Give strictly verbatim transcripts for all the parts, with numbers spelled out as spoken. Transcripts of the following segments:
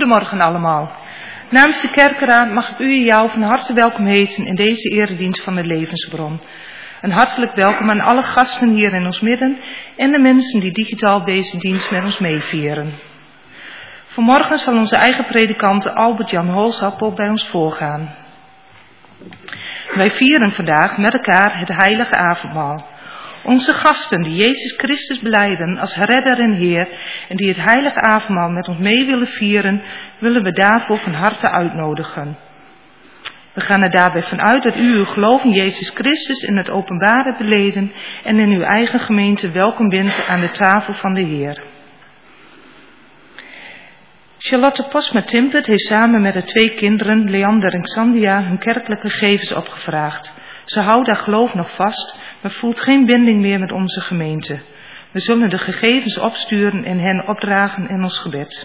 Goedemorgen allemaal. Namens de kerkenraad mag ik u en jou van harte welkom heten in deze eredienst van de levensbron. Een hartelijk welkom aan alle gasten hier in ons midden en de mensen die digitaal deze dienst met ons meevieren. Vanmorgen zal onze eigen predikant Albert-Jan Holsappel bij ons voorgaan. Wij vieren vandaag met elkaar het heilige avondmaal. Onze gasten die Jezus Christus belijden als redder en Heer en die het heilige avondmaal met ons mee willen vieren, willen we daarvoor van harte uitnodigen. We gaan er daarbij vanuit dat u uw geloof in Jezus Christus in het openbare beleden en in uw eigen gemeente welkom bent aan de tafel van de Heer. Charlotte Posma-Timpert heeft samen met haar twee kinderen, Leander en Xandia, hun kerkelijke gegevens opgevraagd. Ze houdt haar geloof nog vast, maar voelt geen binding meer met onze gemeente. We zullen de gegevens opsturen en hen opdragen in ons gebed.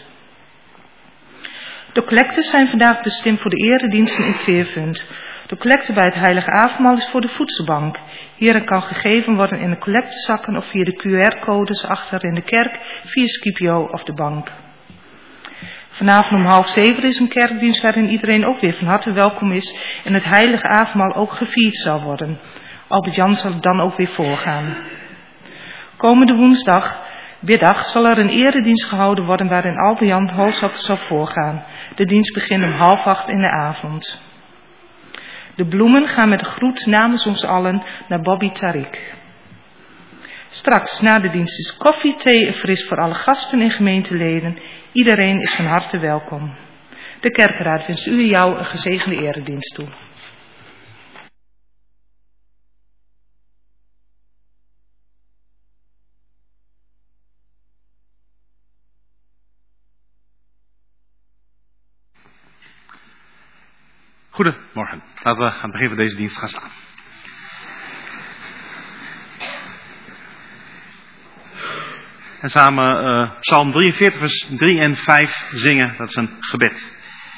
De collectes zijn vandaag bestemd voor de erediensten in Teervunt. De collecte bij het heilige avondmaal is voor de voedselbank. Hierin kan gegeven worden in de collectezakken of via de Q R-codes achter in de kerk, via Scipio of de bank. Vanavond om half zeven is een kerkdienst waarin iedereen ook weer van harte welkom is en het heilige avondmaal ook gevierd zal worden. Albert-Jan zal dan ook weer voorgaan. Komende woensdag, middag, zal er een eredienst gehouden worden waarin Albert-Jan Holsappel zal voorgaan. De dienst begint om half acht in de avond. De bloemen gaan met de groet namens ons allen naar Bobby Tariq. Straks na de dienst is koffie, thee en fris voor alle gasten en gemeenteleden. Iedereen is van harte welkom. De kerkenraad wenst u en jou een gezegende eredienst toe. Goedemorgen. Laten we aan het begin van deze dienst gaan staan. En samen uh, Psalm drieënveertig, vers drie en vijf zingen. Dat is een gebed.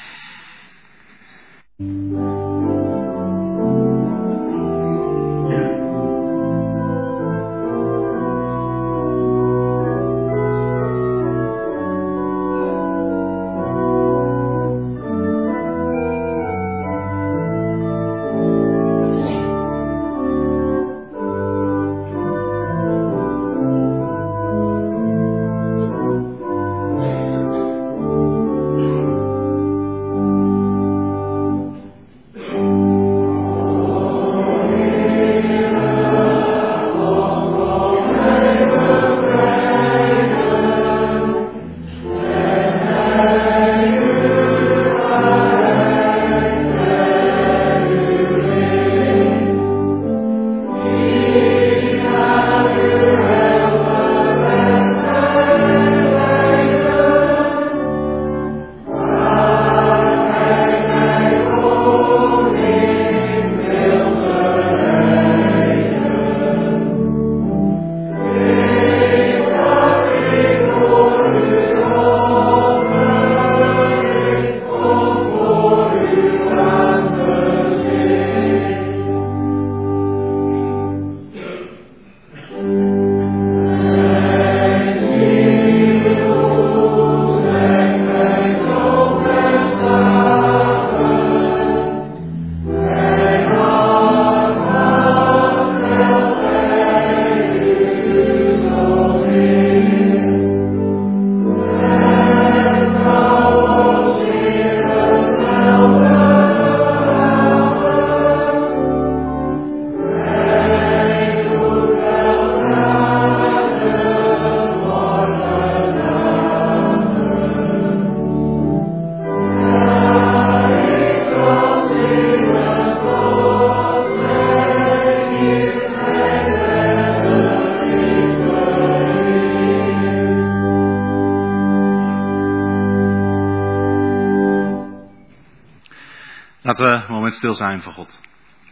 Laten we een moment stil zijn voor God.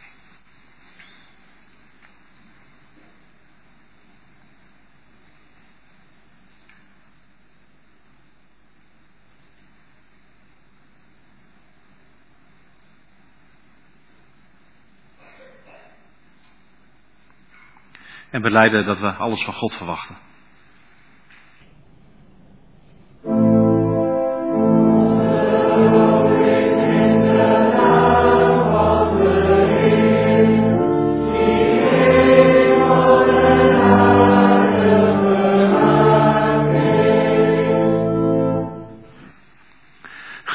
En belijden dat we alles van God verwachten.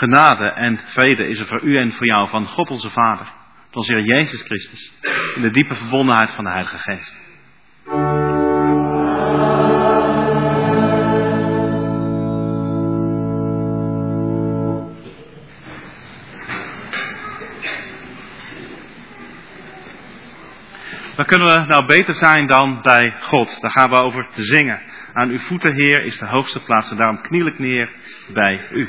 genade en vrede is er voor u en voor jou van God onze Vader, door onze Heer Jezus Christus, in de diepe verbondenheid van de Heilige Geest. Waar kunnen we nou beter zijn dan bij God? Daar gaan we over zingen. Aan uw voeten, Heer, is de hoogste plaats en daarom kniel ik neer bij u.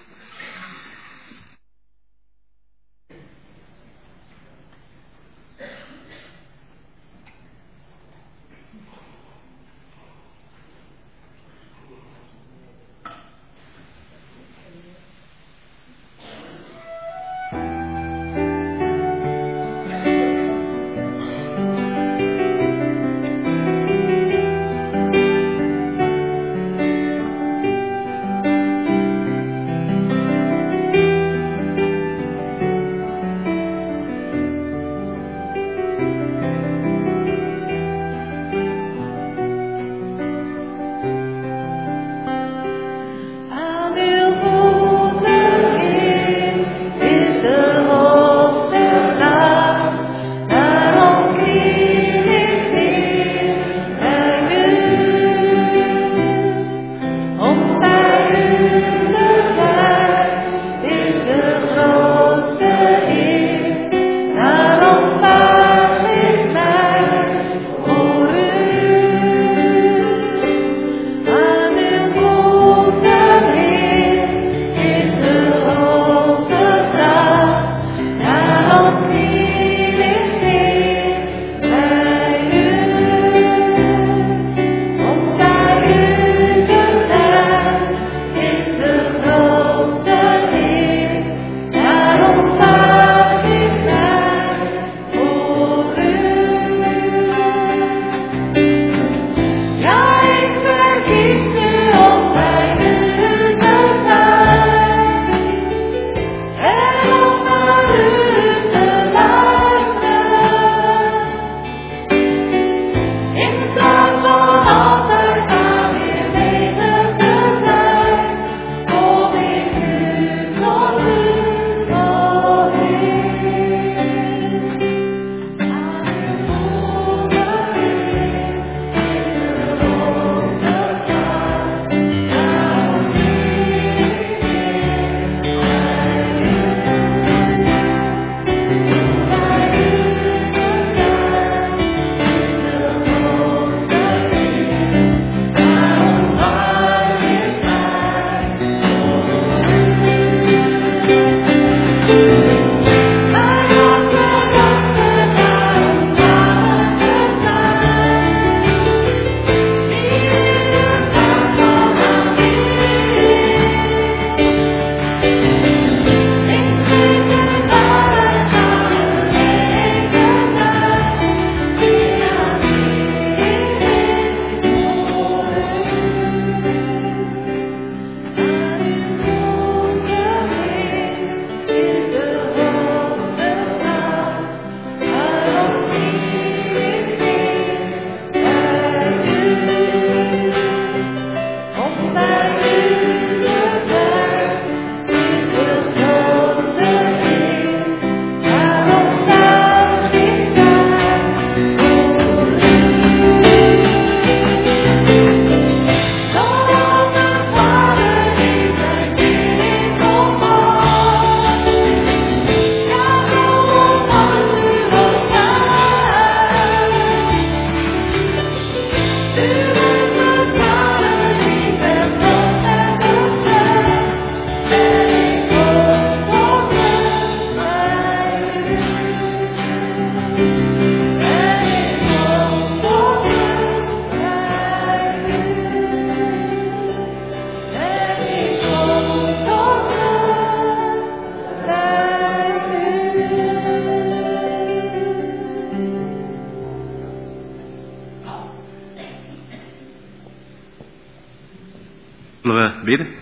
Zullen we bidden?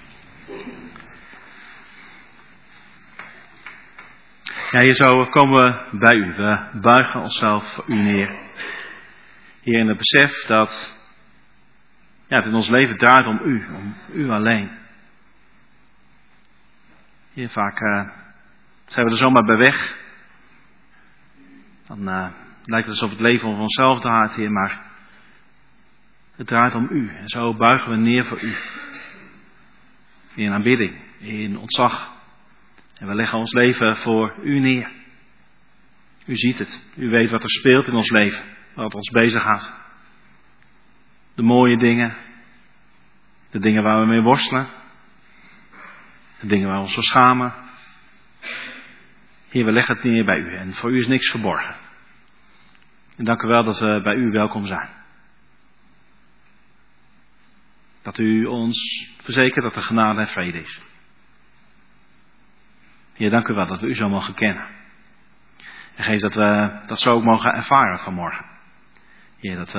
Ja, Heer, zo komen we bij u. We buigen onszelf voor u neer. Heer, in het besef dat ja, het in ons leven draait om u, om u alleen. Heer, vaak uh, zijn we er zomaar bij weg. Dan uh, lijkt het alsof het leven om onszelf draait, Heer, maar het draait om U. En zo buigen we neer voor U. In aanbidding, in ontzag. En we leggen ons leven voor U neer. U ziet het. U weet wat er speelt in ons leven. Wat ons bezighoudt. De mooie dingen. De dingen waar we mee worstelen. De dingen waar we ons voor schamen. Heer, we leggen het neer bij U. En voor U is niks verborgen. En dank U wel dat we bij U welkom zijn. Dat U ons verzekert dat er genade en vrede is. Heer, dank U wel dat we U zo mogen kennen. En geef dat we dat zo ook mogen ervaren vanmorgen. Heer, dat we,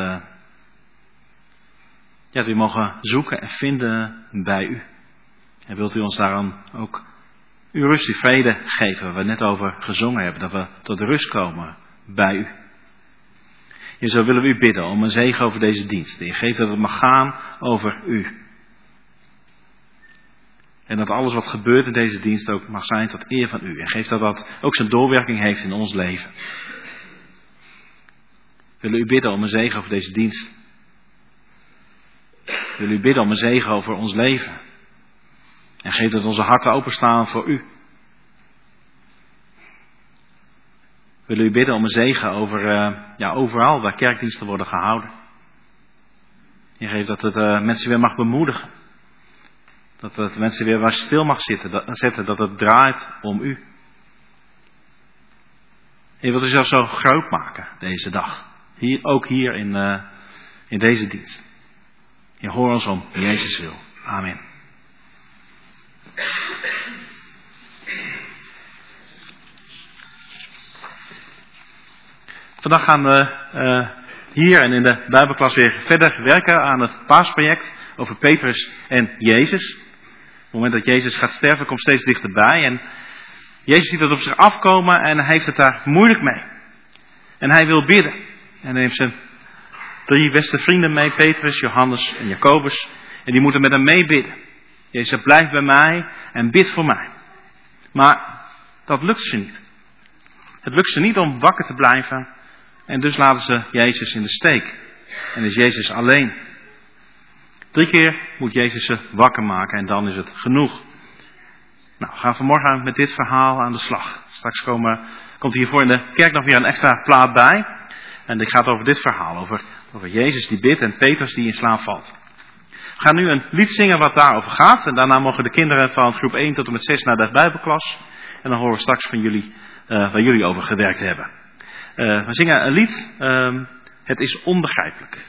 ja, dat we mogen zoeken en vinden bij U. En wilt U ons daarom ook uw rust, die vrede geven, waar we net over gezongen hebben. Dat we tot rust komen bij U. Heer, zo willen we U bidden om een zegen over deze dienst. Heer, geef dat het mag gaan over U. En dat alles wat gebeurt in deze dienst ook mag zijn tot eer van U. En geef dat dat ook zijn doorwerking heeft in ons leven. We willen U bidden om een zegen over deze dienst. We willen U bidden om een zegen over ons leven. En geef dat onze harten openstaan voor U. We willen U bidden om een zegen over, uh, ja, overal waar kerkdiensten worden gehouden. En geef dat het uh, mensen weer mag bemoedigen. Dat het mensen weer waar stil mag zitten, dat, zetten, dat het draait om U. En je wilt U zelf zo groot maken deze dag. Hier, ook hier in, uh, in deze dienst. Je hoor ons om Jezus wil. Amen. Vandaag gaan we uh, hier en in de Bijbelklas weer verder werken aan het paasproject over Petrus en Jezus. Op het moment dat Jezus gaat sterven komt steeds dichterbij en Jezus ziet dat op zich afkomen en hij heeft het daar moeilijk mee. En hij wil bidden en neemt zijn drie beste vrienden mee, Petrus, Johannes en Jacobus. En die moeten met hem meebidden. Jezus blijft bij mij en bidt voor mij. Maar dat lukt ze niet. Het lukt ze niet om wakker te blijven. En dus laten ze Jezus in de steek. En is Jezus alleen. Drie keer moet Jezus ze wakker maken en dan is het genoeg. Nou, we gaan vanmorgen met dit verhaal aan de slag. Straks komen, komt hiervoor in de kerk nog weer een extra plaat bij. En die gaat over dit verhaal. Over, over Jezus die bidt en Petrus die in slaap valt. We gaan nu een lied zingen wat daarover gaat. En daarna mogen de kinderen van groep één tot en met zes naar de Bijbelklas. En dan horen we straks van jullie uh, waar jullie over gewerkt hebben. Uh, we zingen een lied. Uh, het is onbegrijpelijk.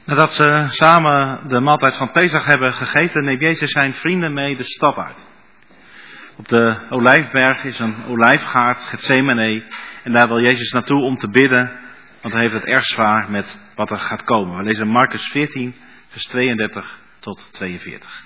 Nadat ze samen de maaltijd van Pesach hebben gegeten, neemt Jezus zijn vrienden mee de stad uit. Op de Olijfberg is een olijfgaard, Getsemane, en daar wil Jezus naartoe om te bidden, want hij heeft het erg zwaar met wat er gaat komen. We lezen Marcus veertien, vers tweeëndertig tot tweeënveertig.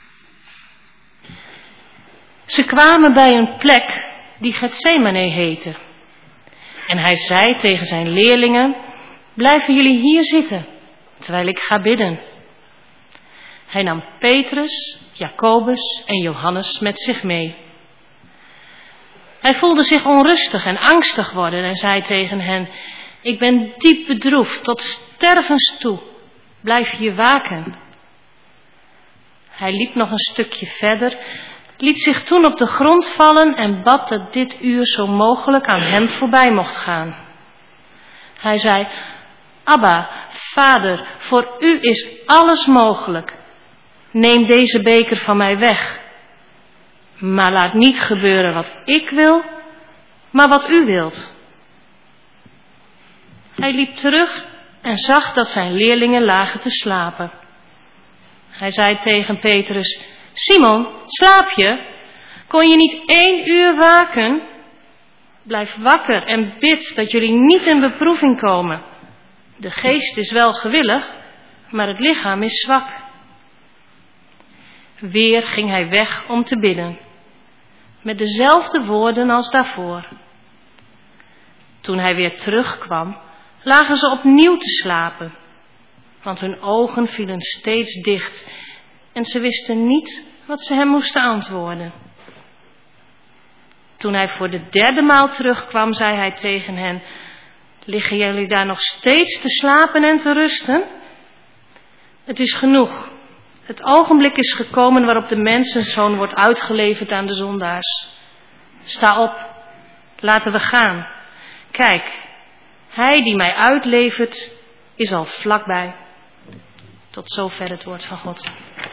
Ze kwamen bij een plek die Getsemane heette. En hij zei tegen zijn leerlingen, blijven jullie hier zitten, terwijl ik ga bidden. Hij nam Petrus, Jacobus en Johannes met zich mee. Hij voelde zich onrustig en angstig worden en zei tegen hen, ik ben diep bedroefd tot stervens toe, blijf hier waken. Hij liep nog een stukje verder, liet zich toen op de grond vallen en bad dat dit uur zo mogelijk aan hem voorbij mocht gaan. Hij zei, Abba, Vader, voor u is alles mogelijk. Neem deze beker van mij weg. Maar laat niet gebeuren wat ik wil, maar wat u wilt. Hij liep terug en zag dat zijn leerlingen lagen te slapen. Hij zei tegen Petrus, Simon, slaap je? Kon je niet één uur waken? Blijf wakker en bid dat jullie niet in beproeving komen. De geest is wel gewillig, maar het lichaam is zwak. Weer ging hij weg om te bidden, met dezelfde woorden als daarvoor. Toen hij weer terugkwam, lagen ze opnieuw te slapen, want hun ogen vielen steeds dicht en ze wisten niet wat ze hem moesten antwoorden. Toen hij voor de derde maal terugkwam, zei hij tegen hen, liggen jullie daar nog steeds te slapen en te rusten? Het is genoeg. Het ogenblik is gekomen waarop de mensenzoon wordt uitgeleverd aan de zondaars. Sta op, laten we gaan. Kijk, hij die mij uitlevert is al vlakbij. Tot zover het woord van God.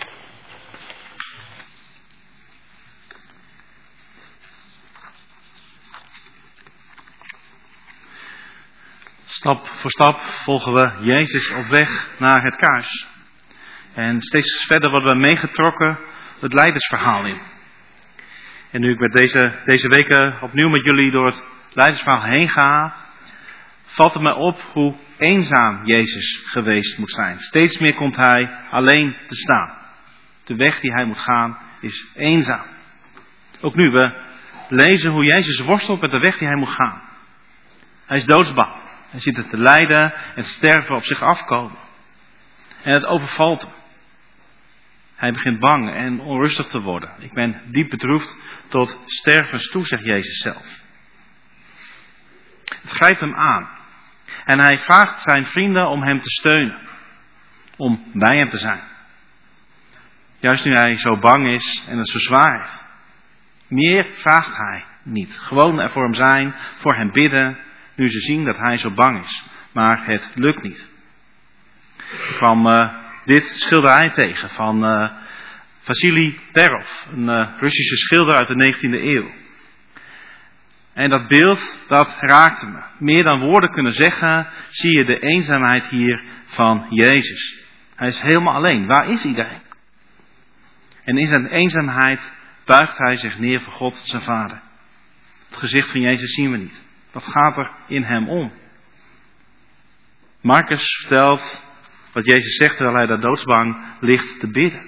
Stap voor stap volgen we Jezus op weg naar het kruis. En steeds verder worden we meegetrokken het Leidersverhaal in. En nu ik met deze, deze weken opnieuw met jullie door het Leidersverhaal heen ga, valt het me op hoe eenzaam Jezus geweest moet zijn. Steeds meer komt hij alleen te staan. De weg die hij moet gaan is eenzaam. Ook nu, we lezen hoe Jezus worstelt met de weg die hij moet gaan. Hij is doodsbang. Hij ziet het te lijden en sterven op zich afkomen. En het overvalt hem. Hij begint bang en onrustig te worden. Ik ben diep bedroefd tot stervens toe, zegt Jezus zelf. Het grijpt hem aan. En hij vraagt zijn vrienden om hem te steunen. Om bij hem te zijn. Juist nu hij zo bang is en het zo zwaar heeft. Meer vraagt hij niet. Gewoon er voor hem zijn, voor hem bidden. Nu ze zien dat hij zo bang is. Maar het lukt niet. Ik kwam uh, dit schilderij tegen van uh, Vassili Perov. Een uh, Russische schilder uit de negentiende eeuw. En dat beeld, dat raakte me. Meer dan woorden kunnen zeggen, zie je de eenzaamheid hier van Jezus. Hij is helemaal alleen. Waar is iedereen? En in zijn eenzaamheid buigt hij zich neer voor God, zijn Vader. Het gezicht van Jezus zien we niet. Wat gaat er in hem om? Marcus vertelt wat Jezus zegt terwijl hij daar doodsbang ligt te bidden.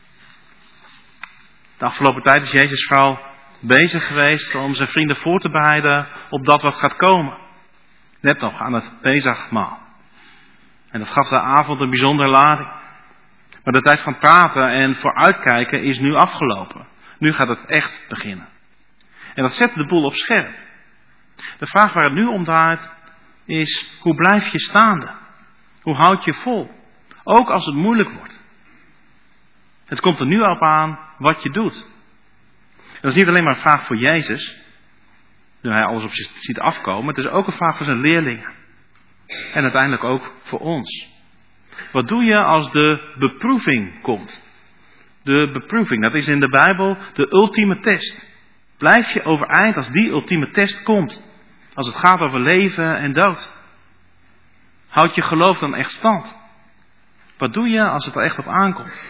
De afgelopen tijd is Jezus vooral bezig geweest om zijn vrienden voor te bereiden op dat wat gaat komen. Net nog aan het Pesachmaal. En dat gaf de avond een bijzondere lading. Maar de tijd van praten en vooruitkijken is nu afgelopen. Nu gaat het echt beginnen. En dat zet de boel op scherp. De vraag waar het nu om draait is, hoe blijf je staande? Hoe houd je vol? Ook als het moeilijk wordt. Het komt er nu op aan wat je doet. Dat is niet alleen maar een vraag voor Jezus, nu hij alles op zich ziet afkomen. Het is ook een vraag voor zijn leerlingen. En uiteindelijk ook voor ons. Wat doe je als de beproeving komt? De beproeving, dat is in de Bijbel de ultieme test. Blijf je overeind als die ultieme test komt. Als het gaat over leven en dood. Houd je geloof dan echt stand? Wat doe je als het er echt op aankomt?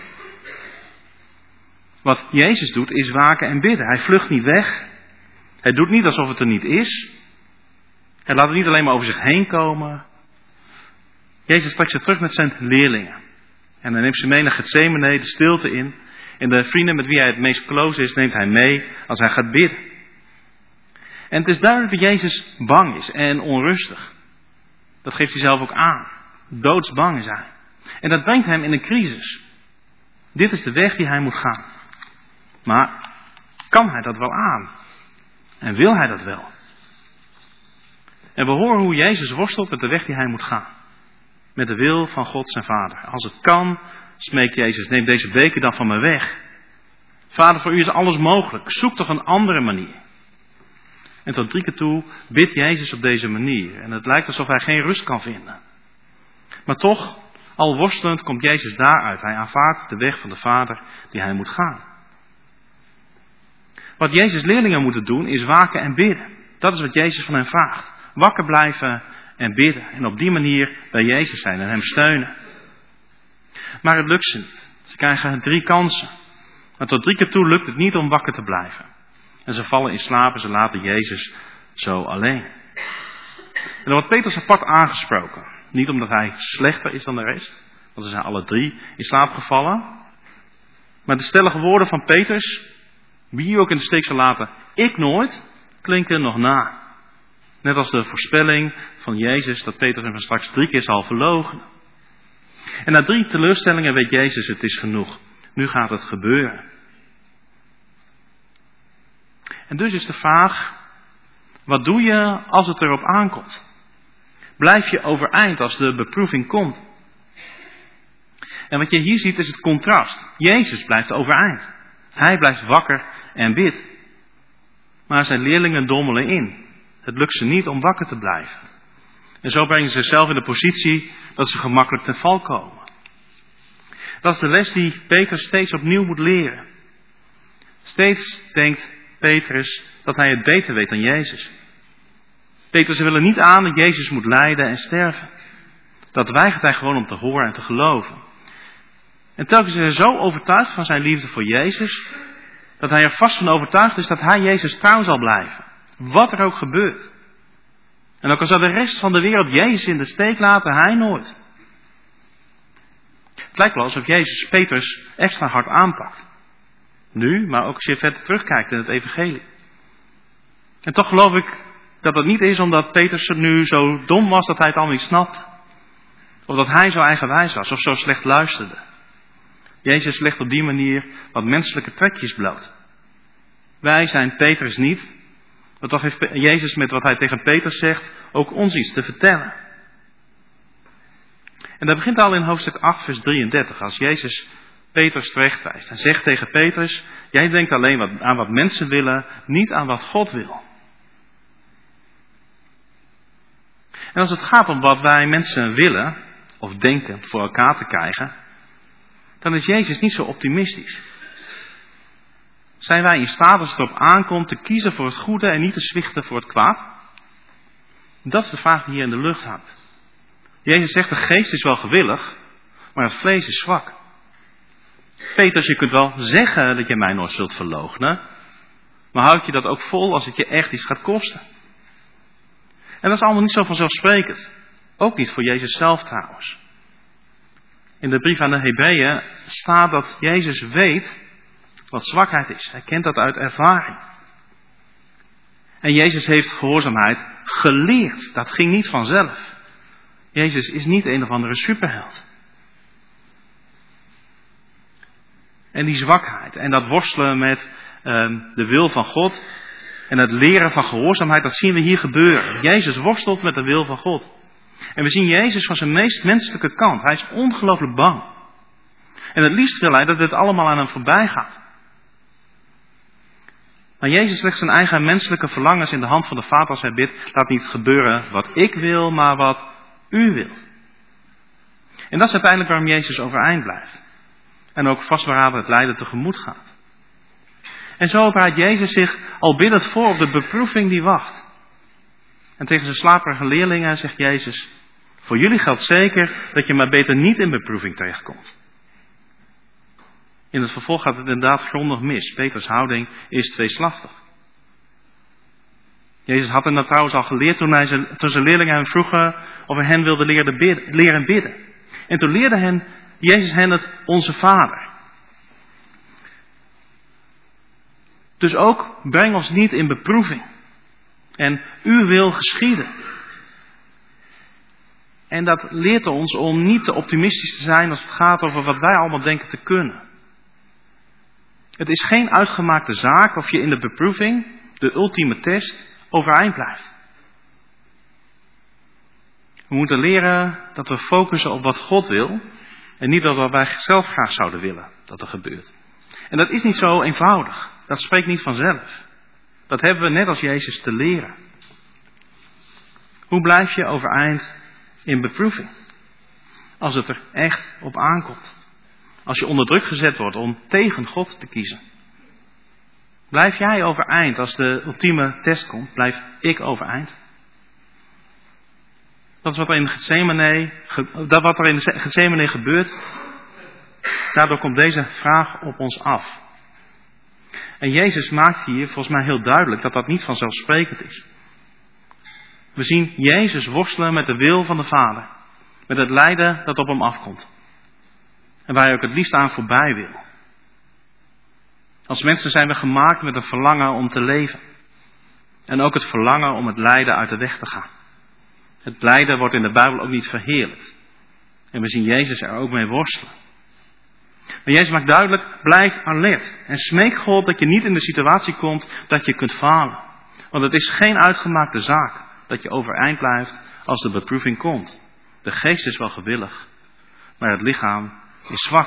Wat Jezus doet is waken en bidden. Hij vlucht niet weg. Hij doet niet alsof het er niet is. Hij laat het niet alleen maar over zich heen komen. Jezus trekt zich terug met zijn leerlingen. En hij neemt ze mee naar Getsemane, de stilte in. En de vrienden met wie hij het meest close is, neemt hij mee als hij gaat bidden. En het is duidelijk dat Jezus bang is en onrustig. Dat geeft hij zelf ook aan. Doodsbang is hij. En dat brengt hem in een crisis. Dit is de weg die hij moet gaan. Maar kan hij dat wel aan? En wil hij dat wel? En we horen hoe Jezus worstelt met de weg die hij moet gaan. Met de wil van God zijn Vader. Als het kan, smeekt Jezus, neem deze beker dan van me weg. Vader, voor u is alles mogelijk. Zoek toch een andere manier. En tot drie keer toe bidt Jezus op deze manier. En het lijkt alsof hij geen rust kan vinden. Maar toch, al worstelend, komt Jezus daaruit. Hij aanvaardt de weg van de Vader die hij moet gaan. Wat Jezus' leerlingen moeten doen is waken en bidden. Dat is wat Jezus van hen vraagt. Wakker blijven en bidden. En op die manier bij Jezus zijn en hem steunen. Maar het lukt ze niet. Ze krijgen drie kansen. Maar tot drie keer toe lukt het niet om wakker te blijven. En ze vallen in slaap en ze laten Jezus zo alleen. En dan wordt Petrus apart aangesproken. Niet omdat hij slechter is dan de rest. Want ze zijn alle drie in slaap gevallen. Maar de stellige woorden van Petrus, wie je ook in de steek zal laten, ik nooit, klinken nog na. Net als de voorspelling van Jezus dat Petrus hem straks drie keer zal verloochenen. En na drie teleurstellingen weet Jezus, het is genoeg. Nu gaat het gebeuren. En dus is de vraag, wat doe je als het erop aankomt? Blijf je overeind als de beproeving komt? En wat je hier ziet is het contrast. Jezus blijft overeind. Hij blijft wakker en bidt. Maar zijn leerlingen dommelen in. Het lukt ze niet om wakker te blijven. En zo brengen ze zichzelf in de positie dat ze gemakkelijk ten val komen. Dat is de les die Petrus steeds opnieuw moet leren. Steeds denkt Petrus dat hij het beter weet dan Jezus. Petrus wil er niet aan dat Jezus moet lijden en sterven. Dat weigert hij gewoon om te horen en te geloven. En telkens is hij zo overtuigd van zijn liefde voor Jezus, dat hij er vast van overtuigd is dat hij Jezus trouw zal blijven. Wat er ook gebeurt. En ook al zou de rest van de wereld Jezus in de steek laten, hij nooit. Het lijkt wel alsof Jezus Petrus extra hard aanpakt. Nu, maar ook als je verder terugkijkt in het evangelie. En toch geloof ik dat het niet is omdat Petrus nu zo dom was dat hij het allemaal niet snapte. Of dat hij zo eigenwijs was of zo slecht luisterde. Jezus legt op die manier wat menselijke trekjes bloot. Wij zijn Petrus niet. Want toch heeft Jezus met wat hij tegen Petrus zegt ook ons iets te vertellen. En dat begint al in hoofdstuk acht vers drieëndertig. Als Jezus Petrus terechtwijst. En zegt tegen Petrus, jij denkt alleen wat, aan wat mensen willen, niet aan wat God wil. En als het gaat om wat wij mensen willen, of denken voor elkaar te krijgen, dan is Jezus niet zo optimistisch. Zijn wij in staat als het erop aankomt te kiezen voor het goede en niet te zwichten voor het kwaad? Dat is de vraag die hier in de lucht hangt. Jezus zegt, de geest is wel gewillig, maar het vlees is zwak. Petrus, je kunt wel zeggen dat je mij nooit zult verloochenen, maar houd je dat ook vol als het je echt iets gaat kosten? En dat is allemaal niet zo vanzelfsprekend. Ook niet voor Jezus zelf trouwens. In de brief aan de Hebreeën staat dat Jezus weet wat zwakheid is. Hij kent dat uit ervaring. En Jezus heeft gehoorzaamheid geleerd. Dat ging niet vanzelf. Jezus is niet een of andere superheld. En die zwakheid en dat worstelen met um, de wil van God en het leren van gehoorzaamheid, dat zien we hier gebeuren. Jezus worstelt met de wil van God. En we zien Jezus van zijn meest menselijke kant. Hij is ongelooflijk bang. En het liefst wil hij dat dit allemaal aan hem voorbij gaat. Maar Jezus legt zijn eigen menselijke verlangens in de hand van de Vader als hij bidt. Laat niet gebeuren wat ik wil, maar wat u wilt. En dat is uiteindelijk waarom Jezus overeind blijft. En ook vastberaden het lijden tegemoet gaat. En zo bereidt Jezus zich al biddend voor op de beproeving die wacht. En tegen zijn slaperige leerlingen zegt Jezus, Voor jullie geldt zeker dat je maar beter niet in beproeving terechtkomt. In het vervolg gaat het inderdaad grondig mis. Peters houding is tweeslachtig. Jezus had hem dat trouwens al geleerd toen, hij zijn, toen zijn leerlingen hem vroegen of hij hen wilde leren bidden, leren bidden. En toen leerde hen, Jezus hen het Onze Vader. Dus ook breng ons niet in beproeving. En uw wil geschieden. En dat leert ons om niet te optimistisch te zijn als het gaat over wat wij allemaal denken te kunnen. Het is geen uitgemaakte zaak of je in de beproeving, de ultieme test, overeind blijft. We moeten leren dat we focussen op wat God wil en niet op wat wij zelf graag zouden willen dat er gebeurt. En dat is niet zo eenvoudig. Dat spreekt niet vanzelf. Dat hebben we net als Jezus te leren. Hoe blijf je overeind in beproeving? Als het er echt op aankomt. Als je onder druk gezet wordt om tegen God te kiezen. Blijf jij overeind als de ultieme test komt? Blijf ik overeind? Dat is wat er in Gethsemane, dat wat er in Gethsemane gebeurt. Daardoor komt deze vraag op ons af. En Jezus maakt hier volgens mij heel duidelijk dat dat niet vanzelfsprekend is. We zien Jezus worstelen met de wil van de Vader. Met het lijden dat op hem afkomt. En waar hij ook het liefst aan voorbij wil. Als mensen zijn we gemaakt met een verlangen om te leven. En ook het verlangen om het lijden uit de weg te gaan. Het lijden wordt in de Bijbel ook niet verheerlijkt. En we zien Jezus er ook mee worstelen. Maar Jezus maakt duidelijk, blijf alert. En smeek God dat je niet in de situatie komt dat je kunt falen. Want het is geen uitgemaakte zaak dat je overeind blijft als de beproeving komt. De geest is wel gewillig, maar het lichaam is zwak.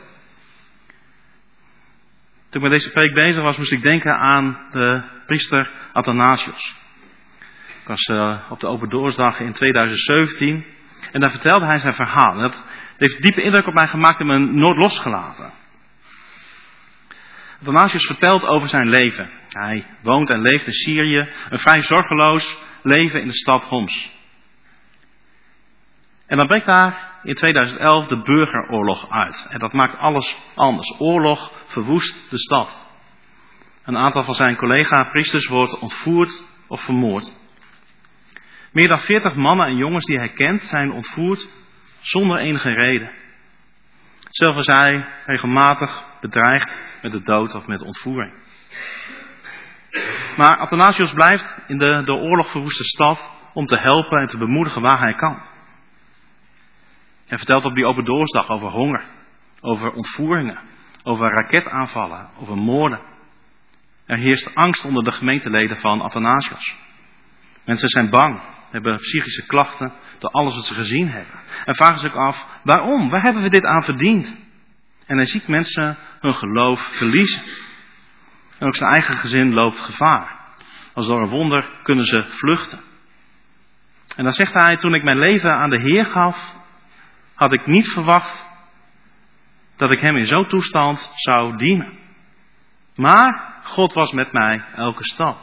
Toen ik met deze preek bezig was, moest ik denken aan de priester Athanasius. Ik was uh, op de Open Doorsdag in tweeduizend zeventien en daar vertelde hij zijn verhaal. En dat heeft diepe indruk op mij gemaakt en me nooit losgelaten. Athanasius vertelt over zijn leven. Hij woont en leeft in Syrië, een vrij zorgeloos leven in de stad Homs. En dan breekt daar in tweeduizend elf de burgeroorlog uit. En dat maakt alles anders. Oorlog verwoest de stad. Een aantal van zijn collega-priesters wordt ontvoerd of vermoord. Meer dan veertig mannen en jongens die hij kent zijn ontvoerd zonder enige reden. Zelf is hij regelmatig bedreigd met de dood of met ontvoering. Maar Athanasius blijft in de door oorlog verwoeste stad om te helpen en te bemoedigen waar hij kan. Hij vertelt op die Open Doorsdag over honger, over ontvoeringen, over raketaanvallen, over moorden. Er heerst angst onder de gemeenteleden van Athanasius. Mensen zijn bang, hebben psychische klachten door alles wat ze gezien hebben. En vragen zich af, waarom? Waar hebben we dit aan verdiend? En hij ziet mensen hun geloof verliezen. En ook zijn eigen gezin loopt gevaar. Als door een wonder kunnen ze vluchten. En dan zegt hij, toen ik mijn leven aan de Heer gaf, had ik niet verwacht dat ik hem in zo'n toestand zou dienen. Maar God was met mij elke stap.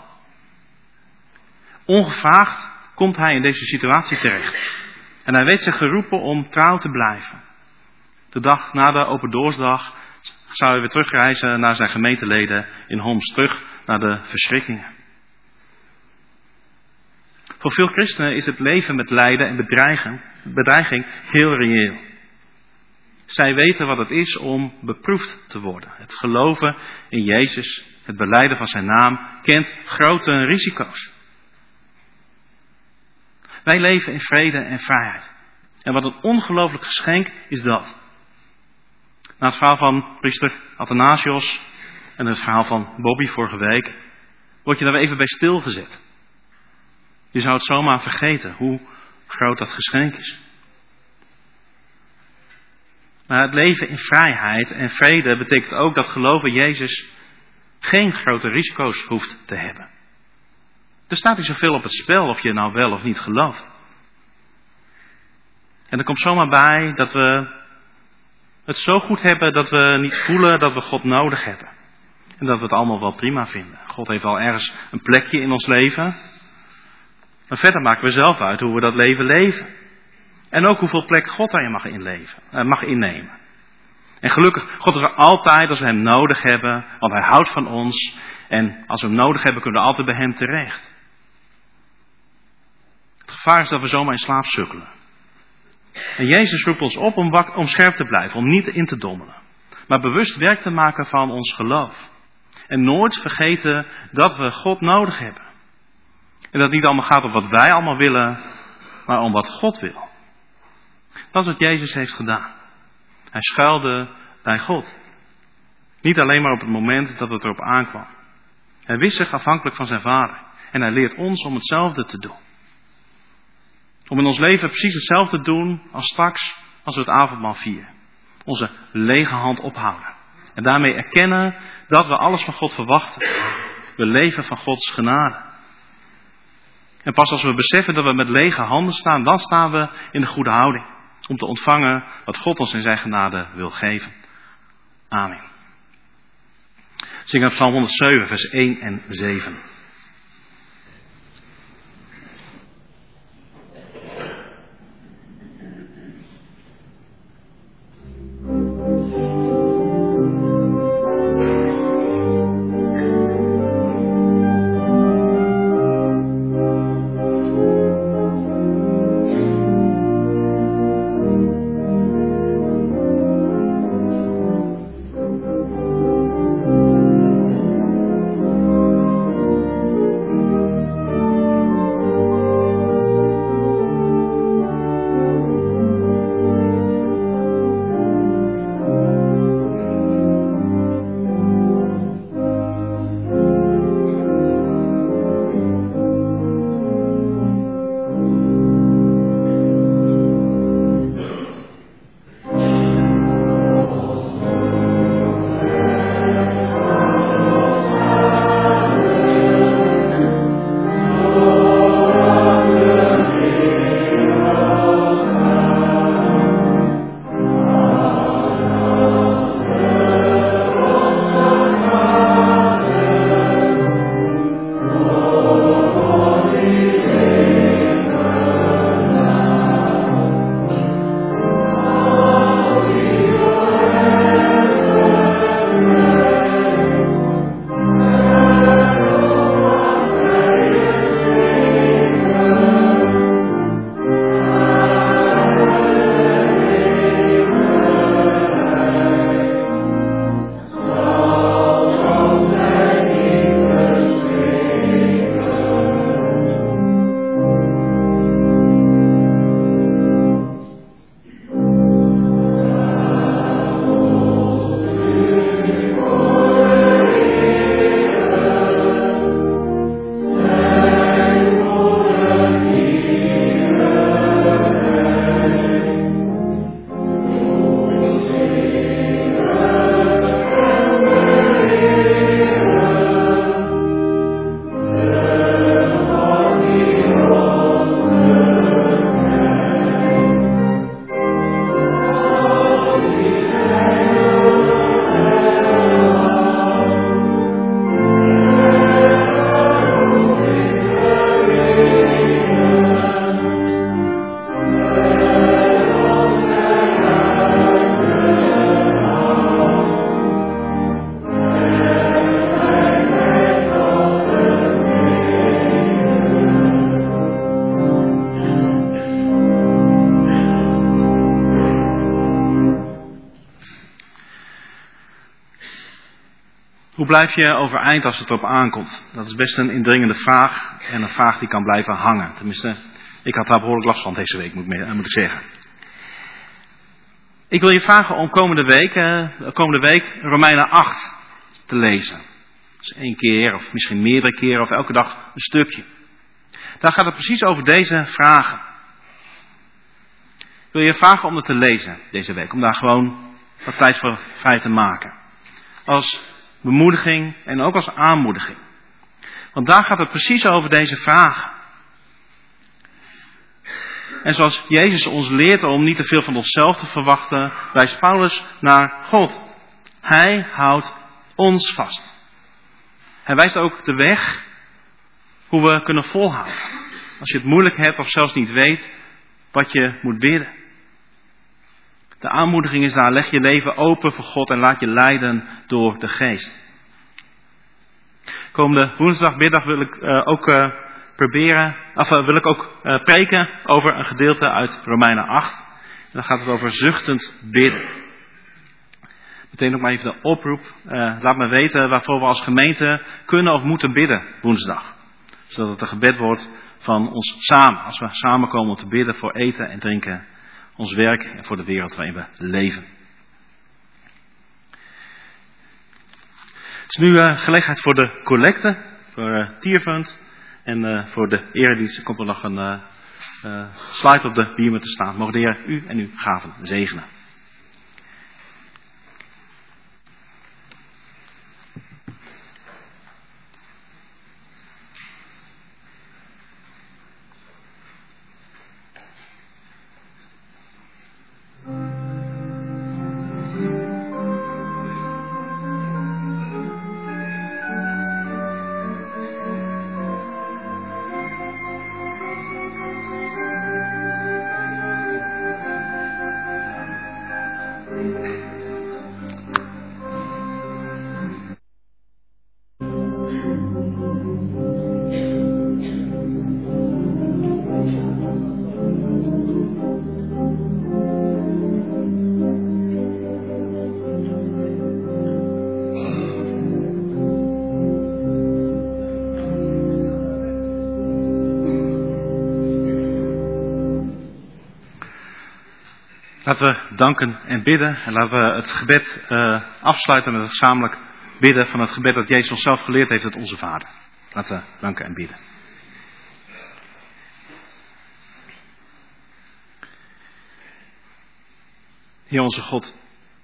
Ongevraagd komt hij in deze situatie terecht. En hij weet zich geroepen om trouw te blijven. De dag na de Open Doorsdag zou hij weer terugreizen naar zijn gemeenteleden in Homs. Terug naar de verschrikkingen. Voor veel christenen is het leven met lijden en bedreiging, bedreiging heel reëel. Zij weten wat het is om beproefd te worden. Het geloven in Jezus, het belijden van zijn naam, kent grote risico's. Wij leven in vrede en vrijheid. En wat een ongelooflijk geschenk is dat. Na het verhaal van priester Athanasius en het verhaal van Bobby vorige week, word je daar weer even bij stilgezet. Je zou het zomaar vergeten hoe groot dat geschenk is. Maar het leven in vrijheid en vrede betekent ook dat geloven in Jezus geen grote risico's hoeft te hebben. Er staat niet zoveel op het spel of je nou wel of niet gelooft. En er komt zomaar bij dat we het zo goed hebben dat we niet voelen dat we God nodig hebben. En dat we het allemaal wel prima vinden. God heeft al ergens een plekje in ons leven. Maar verder maken we zelf uit hoe we dat leven leven. En ook hoeveel plek God daarin mag inleven, uh, mag innemen. En gelukkig, God is er altijd als we hem nodig hebben, want hij houdt van ons. En als we hem nodig hebben, kunnen we altijd bij hem terecht. Het gevaar is dat we zomaar in slaap sukkelen. En Jezus roept ons op om, wak, om scherp te blijven, om niet in te dommelen. Maar bewust werk te maken van ons geloof. En nooit vergeten dat we God nodig hebben. En dat het niet allemaal gaat om wat wij allemaal willen, maar om wat God wil. Dat is wat Jezus heeft gedaan. Hij schuilde bij God. Niet alleen maar op het moment dat het erop aankwam. Hij wist zich afhankelijk van zijn Vader. En hij leert ons om hetzelfde te doen. Om in ons leven precies hetzelfde te doen als straks als we het avondmaal vieren. Onze lege hand ophouden. En daarmee erkennen dat we alles van God verwachten. We leven van Gods genade. En pas als we beseffen dat we met lege handen staan, dan staan we in de goede houding. Om te ontvangen wat God ons in zijn genade wil geven. Amen. Zingen we Psalm honderdzeven, vers één en zeven. Hoe blijf je overeind als het erop aankomt? Dat is best een indringende vraag en een vraag die kan blijven hangen. Tenminste, ik had daar behoorlijk last van deze week, moet ik zeggen. Ik wil je vragen om komende week, eh, komende week Romeinen acht te lezen. Dus één keer of misschien meerdere keren of elke dag een stukje. Daar gaat het precies over deze vragen. Ik wil je vragen om het te lezen deze week. Om daar gewoon wat tijd voor vrij te maken. Als bemoediging en ook als aanmoediging. Want daar gaat het precies over deze vragen. En zoals Jezus ons leert om niet te veel van onszelf te verwachten, wijst Paulus naar God. Hij houdt ons vast. Hij wijst ook de weg hoe we kunnen volhouden. Als je het moeilijk hebt of zelfs niet weet, wat je moet bidden. De aanmoediging is daar, leg je leven open voor God en laat je leiden door de Geest. Komende woensdagmiddag wil ik uh, ook uh, proberen, of uh, wil ik ook uh, preken over een gedeelte uit Romeinen acht. En dan gaat het over zuchtend bidden. Meteen ook maar even de oproep. Uh, laat me weten waarvoor we als gemeente kunnen of moeten bidden woensdag. Zodat het een gebed wordt van ons samen. Als we samenkomen om te bidden voor eten en drinken. Ons werk en voor de wereld waarin we leven. Het is nu uh, gelegenheid voor de collecte. Voor uh, Tierfund. En uh, voor de eredienst komt er nog een uh, uh, slide op de biermen te staan. Mogen de Heer u en uw gaven zegenen. Laten we danken en bidden. En laten we het gebed uh, afsluiten met het gezamenlijk bidden van het gebed dat Jezus ons zelf geleerd heeft uit onze Vader. Laten we danken en bidden. Heer onze God,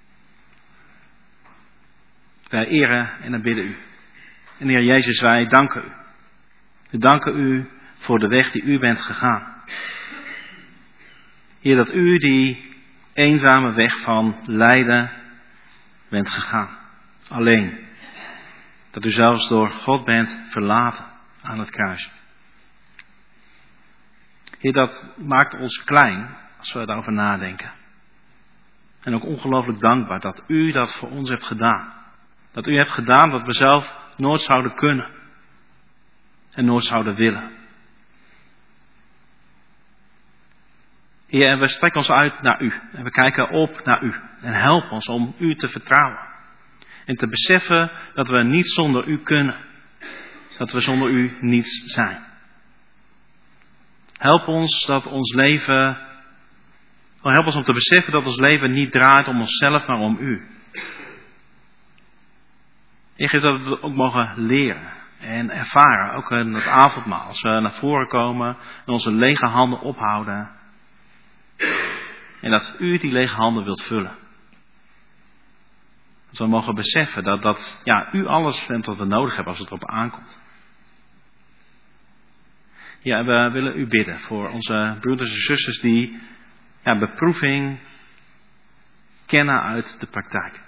wij eren en aanbidden u. En Heer Jezus, wij danken u. We danken u voor de weg die u bent gegaan. Heer, dat u die eenzame weg van lijden bent gegaan. Alleen. Dat u zelfs door God bent verlaten aan het kruis. Heer, dat maakt ons klein als we daarover nadenken. En ook ongelooflijk dankbaar dat u dat voor ons hebt gedaan. Dat u hebt gedaan wat we zelf nooit zouden kunnen. En nooit zouden willen. Heer, en we strekken ons uit naar u. En we kijken op naar u. En help ons om u te vertrouwen. En te beseffen dat we niet zonder u kunnen. Dat we zonder u niets zijn. Help ons dat ons leven... Help ons om te beseffen dat ons leven niet draait om onszelf, maar om u. Heer, geef dat we ook mogen leren en ervaren. Ook in het avondmaal. Als we naar voren komen en onze lege handen ophouden. En dat u die lege handen wilt vullen. Dat we mogen beseffen dat, dat ja, u alles bent wat we nodig hebben als het erop aankomt. Ja, we willen u bidden voor onze broeders en zusters die ja, beproeving kennen uit de praktijk.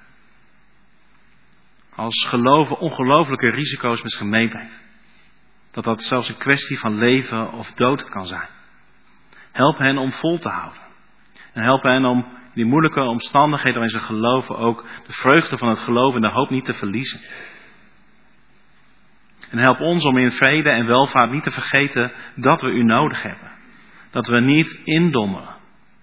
Als geloven ongelooflijke risico's met zich meebrengt. Dat dat zelfs een kwestie van leven of dood kan zijn. Help hen om vol te houden. En help hen om in die moeilijke omstandigheden waarin ze geloven ook de vreugde van het geloof en de hoop niet te verliezen. En help ons om in vrede en welvaart niet te vergeten dat we u nodig hebben. Dat we niet indommelen.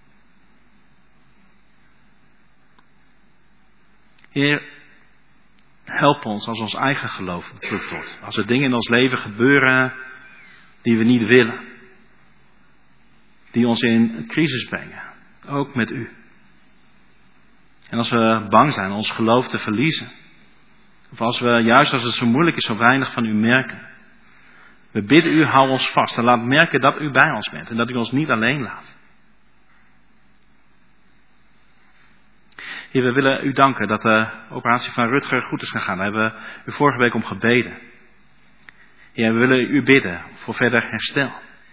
Heer, help ons als ons eigen geloof beproefd wordt. Als er dingen in ons leven gebeuren die we niet willen. Die ons in een crisis brengen. Ook met u. En als we bang zijn ons geloof te verliezen. Of als we, juist als het zo moeilijk is, zo weinig van u merken. We bidden u, hou ons vast. En laat merken dat u bij ons bent. En dat u ons niet alleen laat. Heer, we willen u danken dat de operatie van Rutger goed is gegaan. Daar hebben we u vorige week om gebeden. Heer, we willen u bidden voor verder herstel.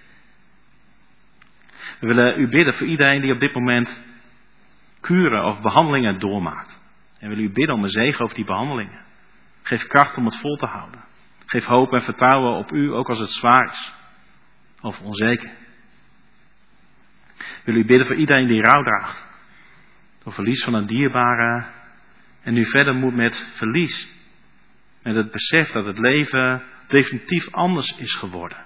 We willen u bidden voor iedereen die op dit moment kuren of behandelingen doormaakt. En we willen u bidden om een zegen over die behandelingen. Geef kracht om het vol te houden. Geef hoop en vertrouwen op u, ook als het zwaar is. Of onzeker. Wil u bidden voor iedereen die rouw draagt. Door verlies van een dierbare. En nu verder moet met verlies. Met het besef dat het leven definitief anders is geworden.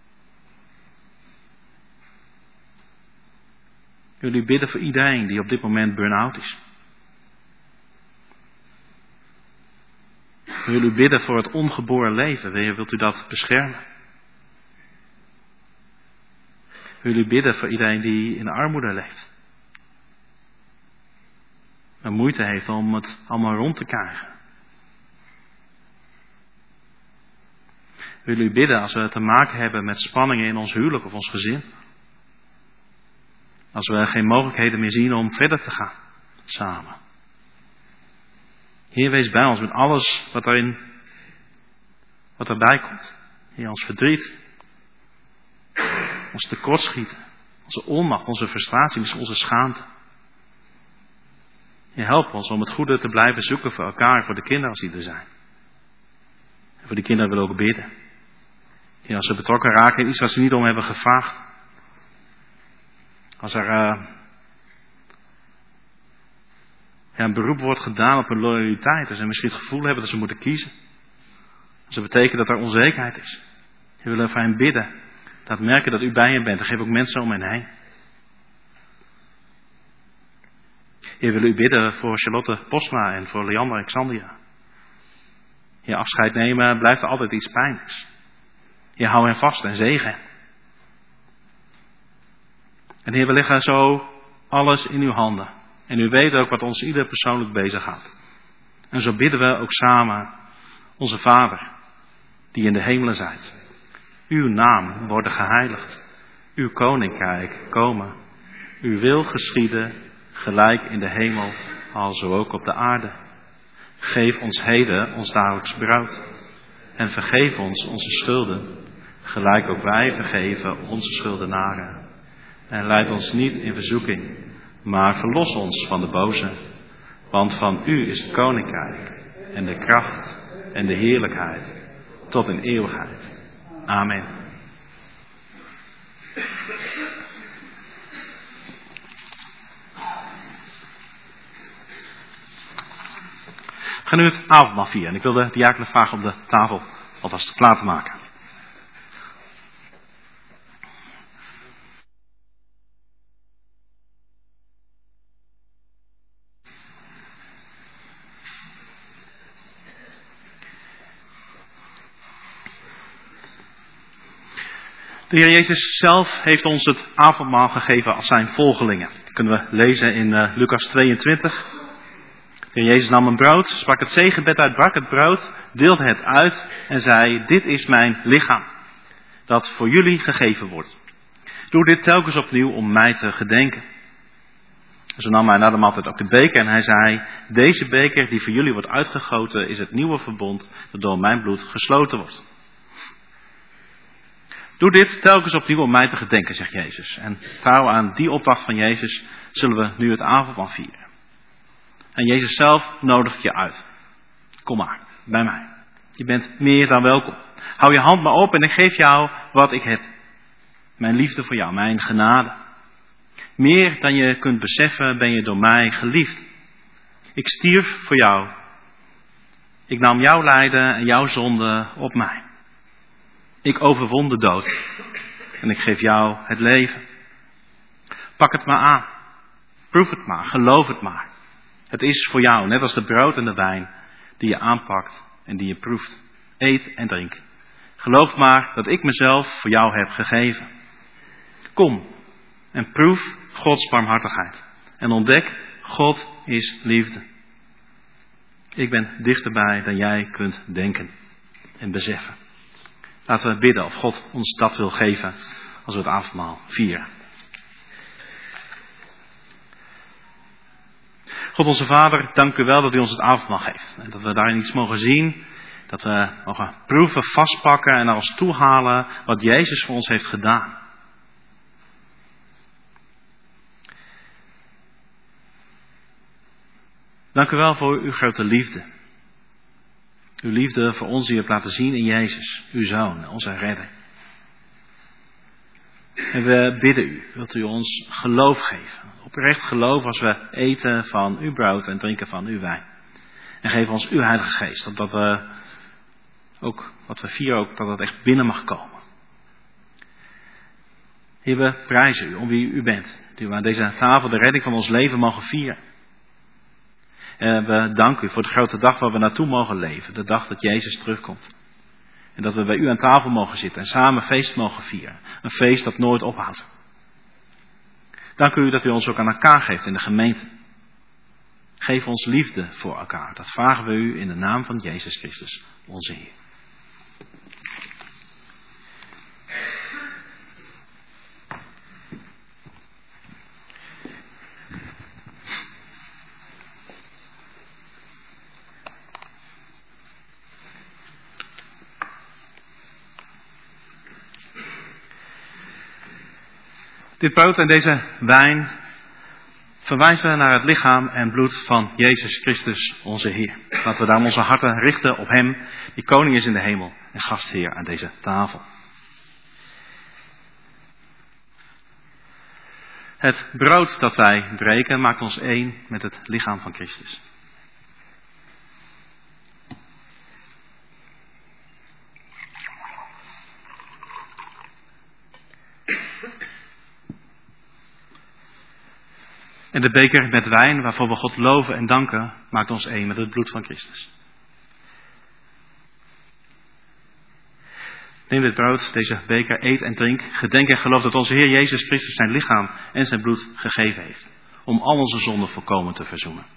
Wil u bidden voor iedereen die op dit moment burn-out is. Wil u bidden voor het ongeboren leven. Wilt u dat beschermen? Wil u bidden voor iedereen die in armoede leeft. En moeite heeft om het allemaal rond te krijgen. Wil u bidden als we te maken hebben met spanningen in ons huwelijk of ons gezin. Als we geen mogelijkheden meer zien om verder te gaan samen. Heer, wees bij ons met alles wat erin, wat erbij komt. Heer, ons verdriet, ons tekortschieten, onze onmacht, onze frustratie, misschien onze schaamte. Heer, help ons om het goede te blijven zoeken voor elkaar en voor de kinderen als die er zijn. En voor die kinderen willen we ook bidden. Heer, als ze betrokken raken in iets wat ze niet om hebben gevraagd. Als er uh, ja, een beroep wordt gedaan op hun loyaliteit. En ze misschien het gevoel hebben dat ze moeten kiezen. Als het betekent dat er onzekerheid is. We willen voor hen bidden. Dat merken dat u bij hen bent. En geef ook mensen om hen heen. Heer, willen u bidden voor Charlotte Posma en voor Leander Alexandria. Heer, afscheid nemen blijft er altijd iets pijnlijks. Heer, hou hen vast en zegen. En Heer, we leggen zo alles in uw handen. En u weet ook wat ons ieder persoonlijk bezighoudt. En zo bidden we ook samen, onze Vader, die in de hemelen zijt. Uw naam worden geheiligd. Uw koninkrijk komen. Uw wil geschieden, gelijk in de hemel, alzo ook op de aarde. Geef ons heden ons dagelijks brood. En vergeef ons onze schulden, gelijk ook wij vergeven onze schuldenaren. En leid ons niet in verzoeking, maar verlos ons van de boze. Want van u is het koninkrijk en de kracht en de heerlijkheid tot in eeuwigheid. Amen. We gaan nu het avondmaal vieren. En ik wil de diakenen vragen om de tafel alvast klaar te maken. De Heer Jezus zelf heeft ons het avondmaal gegeven als zijn volgelingen. Dat kunnen we lezen in uh, Lucas tweeëntwintig. De Heer Jezus nam een brood, sprak het zegenbed uit, brak het brood, deelde het uit en zei: dit is mijn lichaam, dat voor jullie gegeven wordt. Doe dit telkens opnieuw om mij te gedenken. Zo nam hij na de maaltijd ook de beker en hij zei: deze beker die voor jullie wordt uitgegoten is het nieuwe verbond dat door mijn bloed gesloten wordt. Doe dit telkens opnieuw om mij te gedenken, zegt Jezus. En trouw aan die opdracht van Jezus zullen we nu het avondmaal vieren. En Jezus zelf nodigt je uit. Kom maar, bij mij. Je bent meer dan welkom. Hou je hand maar op en ik geef jou wat ik heb. Mijn liefde voor jou, mijn genade. Meer dan je kunt beseffen ben je door mij geliefd. Ik stierf voor jou. Ik nam jouw lijden en jouw zonde op mij. Ik overwon de dood. En ik geef jou het leven. Pak het maar aan. Proef het maar. Geloof het maar. Het is voor jou, net als de brood en de wijn, die je aanpakt en die je proeft. Eet en drink. Geloof maar dat ik mezelf voor jou heb gegeven. Kom en proef Gods barmhartigheid. En ontdek, God is liefde. Ik ben dichterbij dan jij kunt denken en beseffen. Laten we bidden of God ons dat wil geven als we het avondmaal vieren. God onze Vader, dank u wel dat u ons het avondmaal geeft. En dat we daarin iets mogen zien. Dat we mogen proeven, vastpakken en naar ons toe halen wat Jezus voor ons heeft gedaan. Dank u wel voor uw grote liefde. Uw liefde voor ons die u hebt laten zien in Jezus, uw Zoon, onze redder. En we bidden u, wilt u ons geloof geven. Oprecht geloof als we eten van uw brood en drinken van uw wijn. En geef ons uw Heilige Geest, dat we ook, wat we vieren ook, dat het echt binnen mag komen. Heer, we prijzen u om wie u bent. Dat we aan deze tafel de redding van ons leven mogen vieren. En we danken u voor de grote dag waar we naartoe mogen leven. De dag dat Jezus terugkomt. En dat we bij u aan tafel mogen zitten en samen feest mogen vieren. Een feest dat nooit ophoudt. Dank u dat u ons ook aan elkaar geeft in de gemeente. Geef ons liefde voor elkaar. Dat vragen we u in de naam van Jezus Christus, onze Heer. Dit brood en deze wijn verwijzen naar het lichaam en bloed van Jezus Christus, onze Heer. Laten we daarom onze harten richten op Hem, die koning is in de hemel en gastheer aan deze tafel. Het brood dat wij breken maakt ons één met het lichaam van Christus. En de beker met wijn, waarvoor we God loven en danken, maakt ons één met het bloed van Christus. Neem dit brood, deze beker, eet en drink. Gedenk en geloof dat onze Heer Jezus Christus zijn lichaam en zijn bloed gegeven heeft. Om al onze zonden volkomen te verzoenen.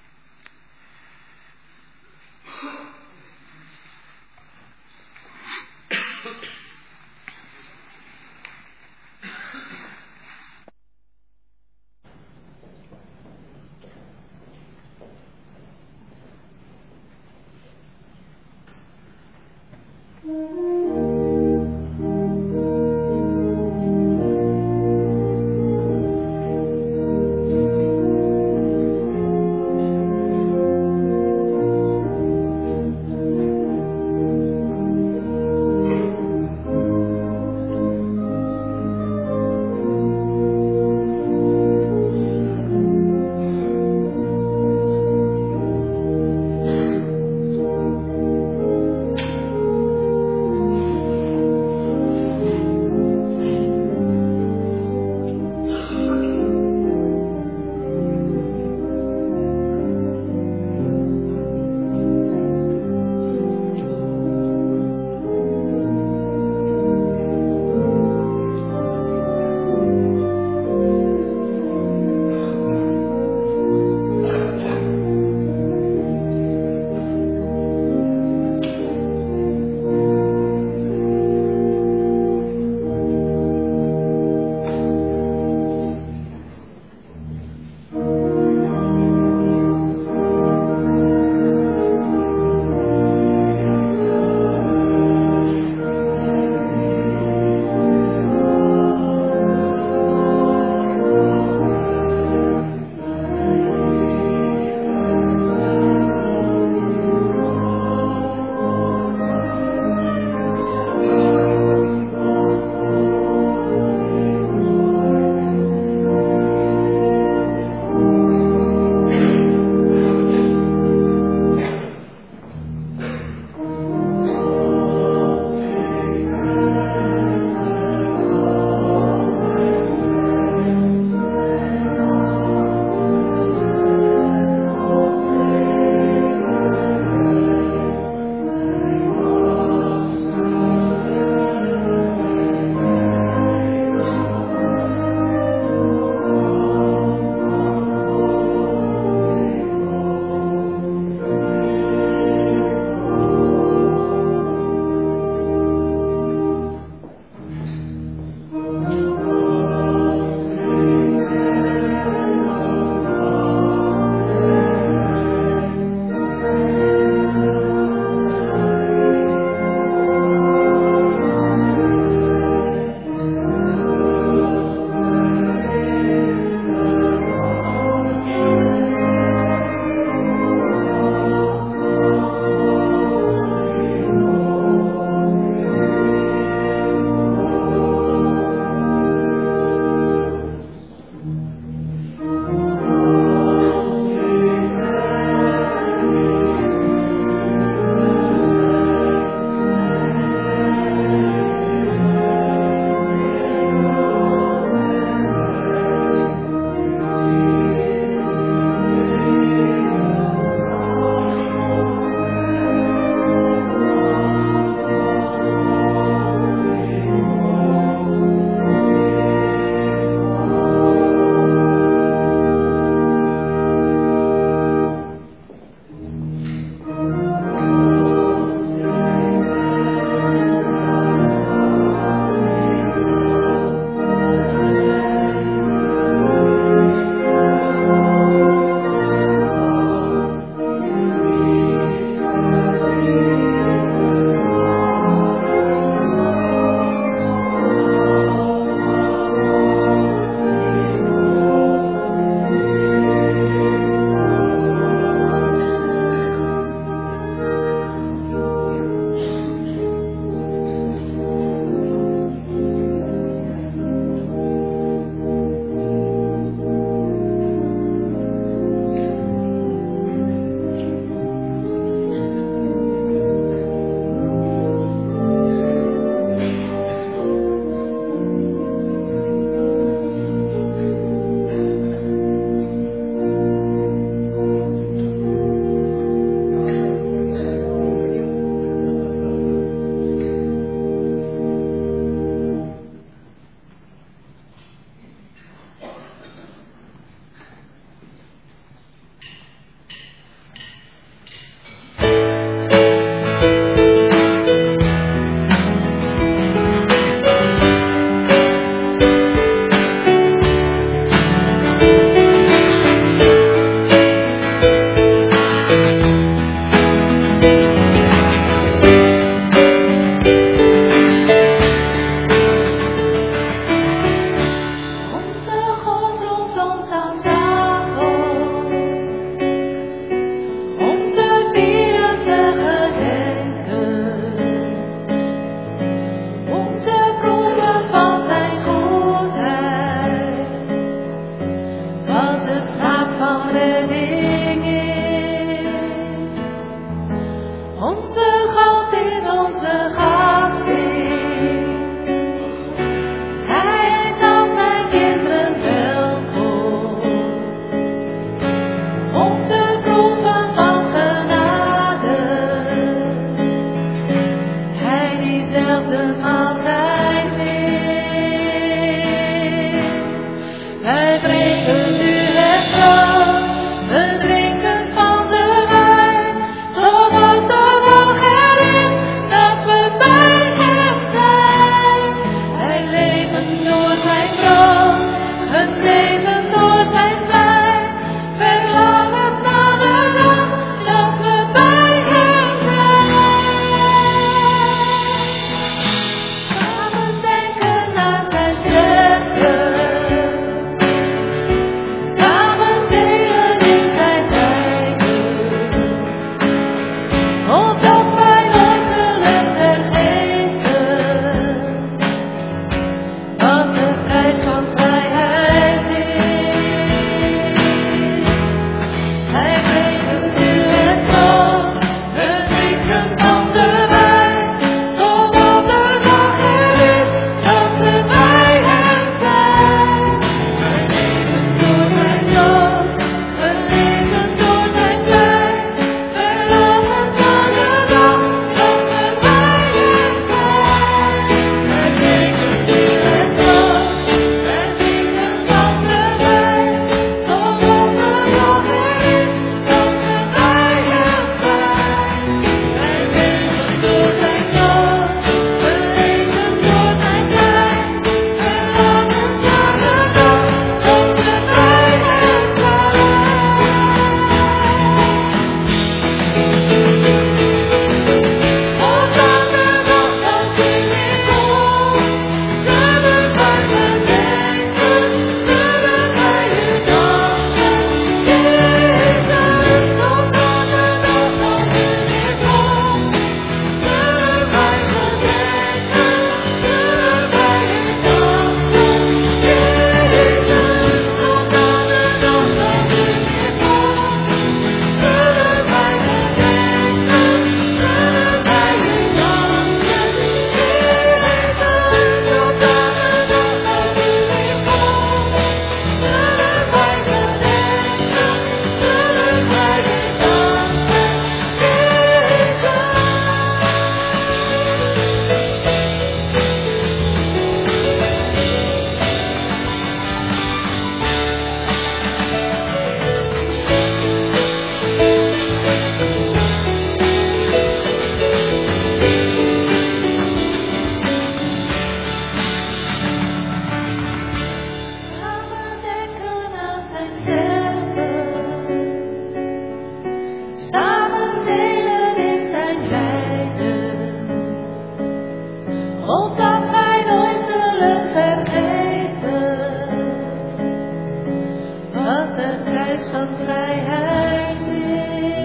eigen vrijheid is.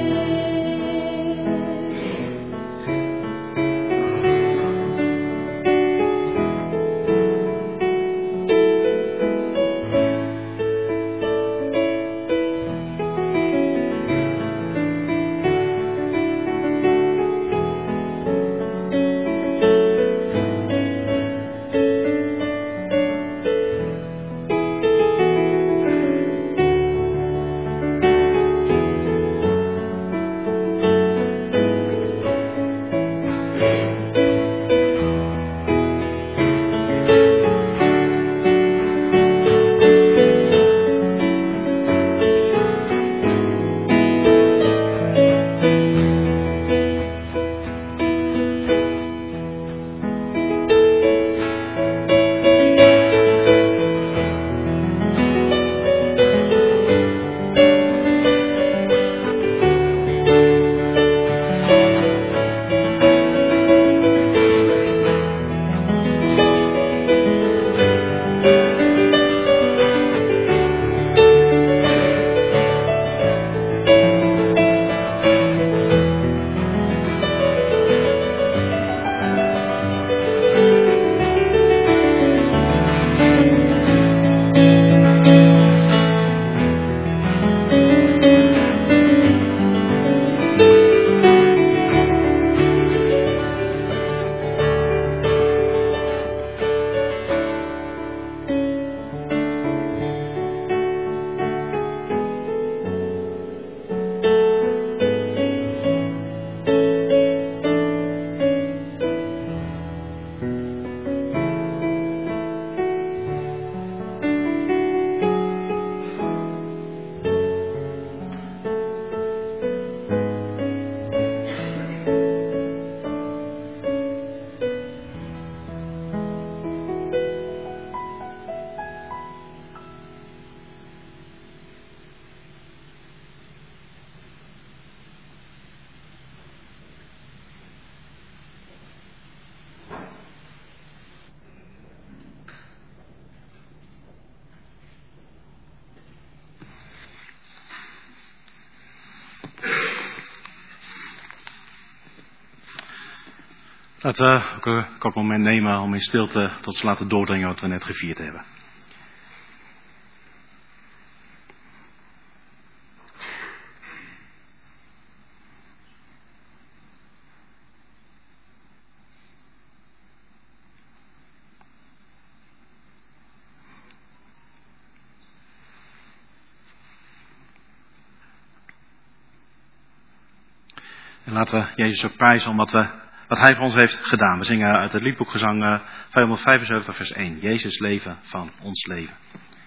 Laten we ook een kort moment nemen om in stilte tot te laten doordringen wat we net gevierd hebben. En laten we Jezus ook prijzen om wat, we, wat Hij voor ons heeft gedaan. We zingen uit het liedboekgezang uh, vijfhonderdvijfenzeventig vers één. Jezus leven van ons leven.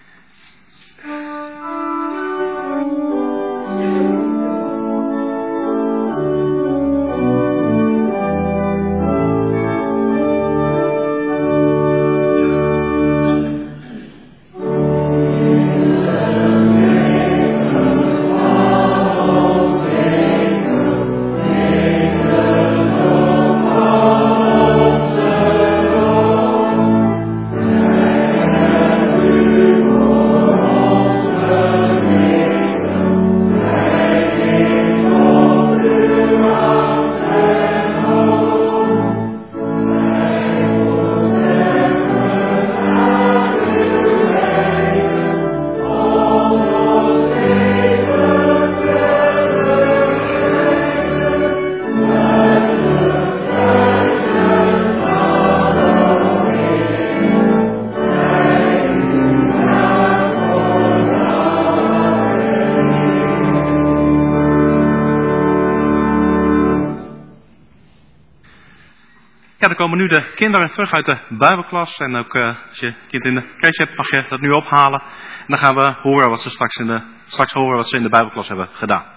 Ja, dan komen nu de kinderen terug uit de Bijbelklas. En ook uh, als je kind in de crash hebt, mag je dat nu ophalen. En dan gaan we horen wat ze straks, in de, straks horen wat ze in de Bijbelklas hebben gedaan.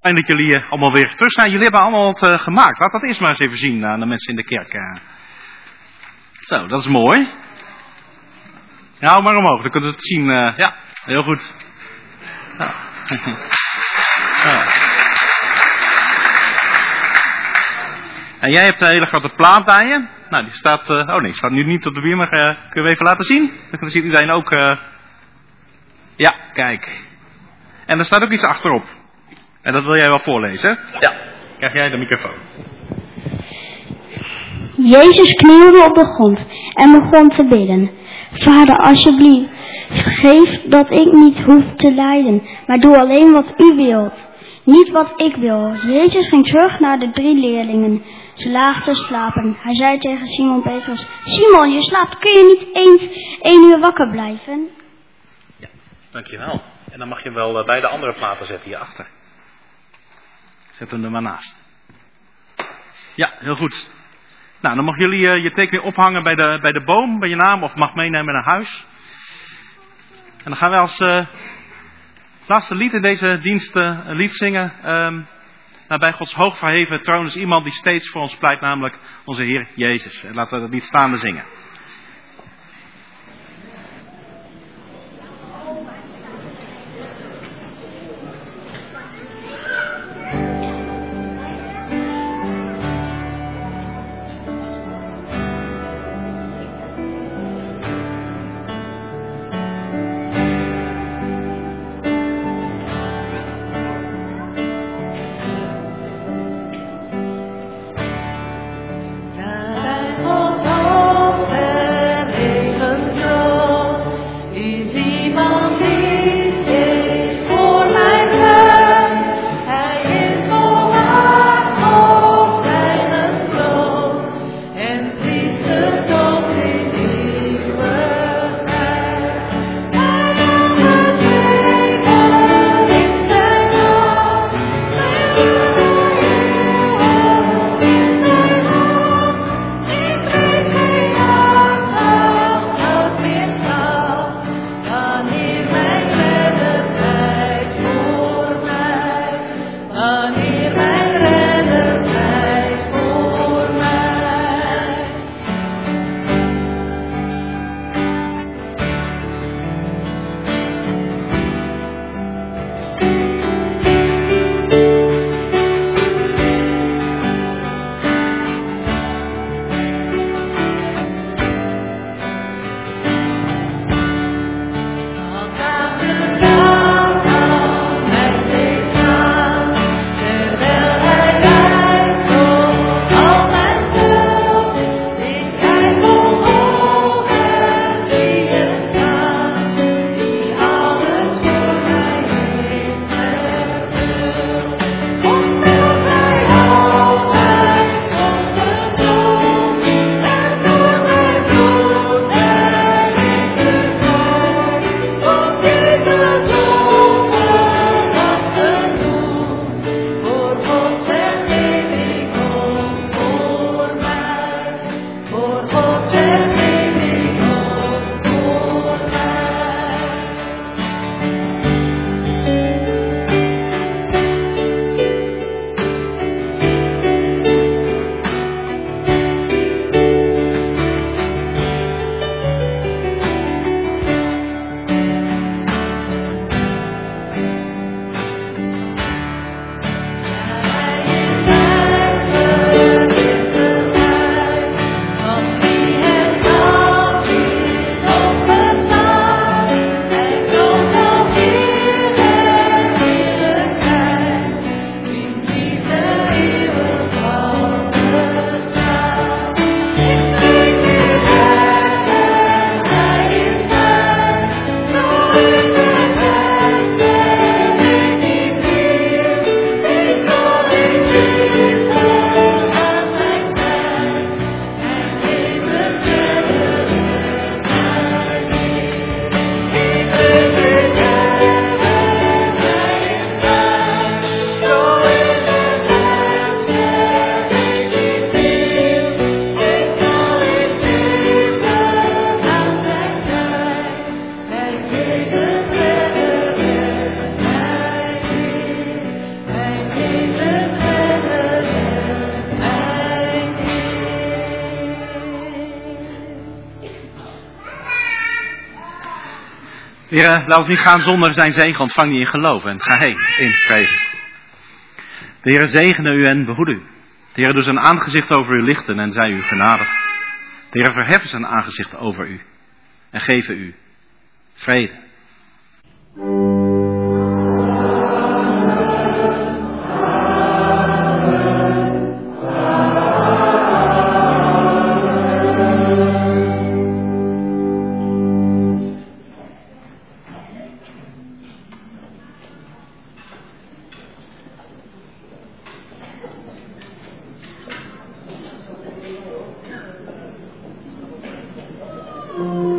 Fijn dat jullie uh, allemaal weer terug zijn. Jullie hebben allemaal wat uh, gemaakt. Laat dat eerst maar eens even zien aan de mensen in de kerk. Uh. Zo, dat is mooi. Ja, hou maar omhoog, dan kunnen ze het zien. Uh, ja, heel goed. Ja. Ja. En jij hebt een hele grote plaat bij je. Nou, die staat... Uh, oh nee, staat nu niet op de bier, maar uh, kunnen we even laten zien? Dan ziet iedereen ook... Uh... Ja, kijk. En er staat ook iets achterop. En dat wil jij wel voorlezen? Ja. Krijg jij de microfoon. Jezus knielde op de grond en begon te bidden. Vader, alsjeblieft, vergeef dat ik niet hoef te lijden, maar doe alleen wat u wilt. Niet wat ik wil. Jezus ging terug naar de drie leerlingen. Ze lagen te slapen. Hij zei tegen Simon Petrus: Simon, je slaapt, kun je niet eens één uur wakker blijven? Ja, dankjewel. En dan mag je wel uh, bij de andere platen zetten hierachter. Zet hem er maar naast. Ja, heel goed. Nou, dan mag jullie uh, je tekening ophangen bij de, bij de boom, bij je naam, of mag meenemen naar huis. En dan gaan we als uh, laatste lied in deze dienst uh, een lied zingen. Um, nou, bij Gods hoogverheven troon is iemand die steeds voor ons pleit, namelijk onze Heer Jezus. En laten we dat lied staande zingen. Gods hoogverheven Heer, laat ons niet gaan zonder zijn zegen. Ontvang die in geloof en ga heen in vrede. De Heer zegene u en behoede u. De Heer doet zijn aangezicht over u lichten en zij u genadig. De Heer verheffen zijn aangezicht over u en geven u vrede. Thank you.